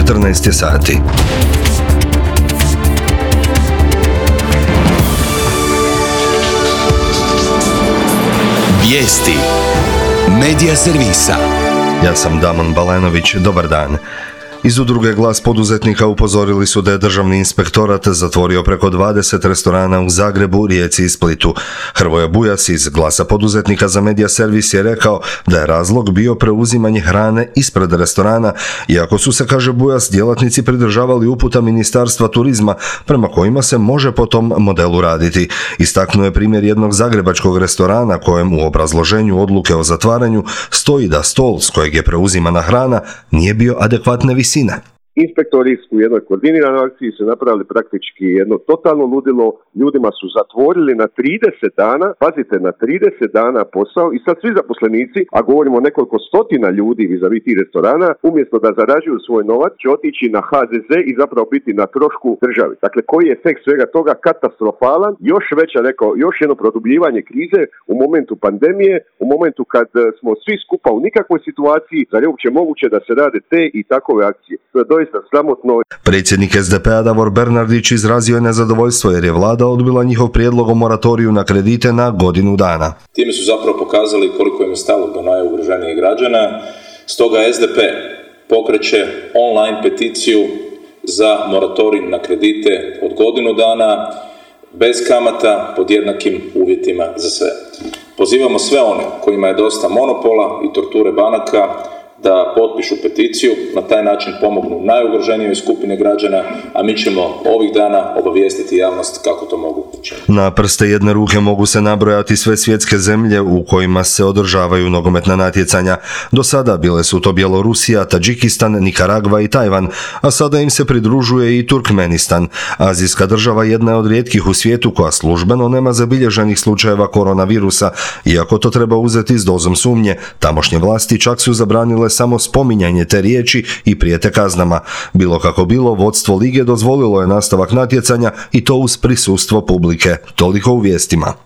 14 sati. Vijesti Medija servisa. Ja sam Damon Balenović, dobar dan. Iz udruge Glas poduzetnika upozorili su da je Državni inspektorat zatvorio preko 20 restorana u Zagrebu, Rijeci i Splitu. Hrvoje Bujas iz Glasa poduzetnika za Medija servis je rekao da je razlog bio preuzimanje hrane ispred restorana, iako su se, kaže Bujas, djelatnici pridržavali uputa Ministarstva turizma prema kojima se može po tom modelu raditi. Istaknuo je primjer jednog zagrebačkog restorana kojem u obrazloženju odluke o zatvaranju stoji da stol s kojeg je preuzimana hrana nije bio adekvatne visine. Inspektori su u jednoj koordiniranoj akciji su napravili praktički jedno totalno ludilo, ljudima su zatvorili na 30 dana, pazite, na 30 dana posao i sad svi zaposlenici, a govorimo o nekoliko stotina ljudi vis-a-vis tih restorana, umjesto da zarađuju svoj novac, će otići na HZZ i zapravo biti na trošku državi. Dakle, koji je efekt svega toga? Katastrofalan, još veća, rekao, još jedno produbljivanje krize u momentu pandemije, u momentu kad smo svi skupa u nikakvoj situaciji, zar je uopće moguće da se rade te i takove akcije. To je doista sramotno. Predsjednik SDP-a Davor Bernardić izrazio je nezadovoljstvo jer je vlada odbila njihov prijedlog o moratoriju na kredite na godinu dana. Time su zapravo pokazali koliko im je stalo do najugroženijih građana. Stoga SDP pokreće online peticiju za moratorij na kredite od godinu dana, bez kamata, pod jednakim uvjetima za sve. Pozivamo sve one kojima je dosta monopola i torture banaka da potpišu peticiju, na taj način pomognu najugroženijoj skupini građana, a mi ćemo ovih dana obavijestiti javnost kako to mogu učiniti. Na prste jedne ruke mogu se nabrojati sve svjetske zemlje u kojima se održavaju nogometna natjecanja. Do sada bile su to Bjelorusija, Tadžikistan, Nikaragva i Tajvan, a sada im se pridružuje i Turkmenistan. Azijska država jedna je od rijetkih u svijetu koja službeno nema zabilježenih slučajeva koronavirusa, iako to treba uzeti s dozom sumnje. Tamošnje vlasti čak su zabranile samo spominjanje te riječi i prijete kaznama. Bilo kako bilo, vodstvo lige dozvolilo je nastavak natjecanja i to uz prisustvo publike. Toliko u vijestima.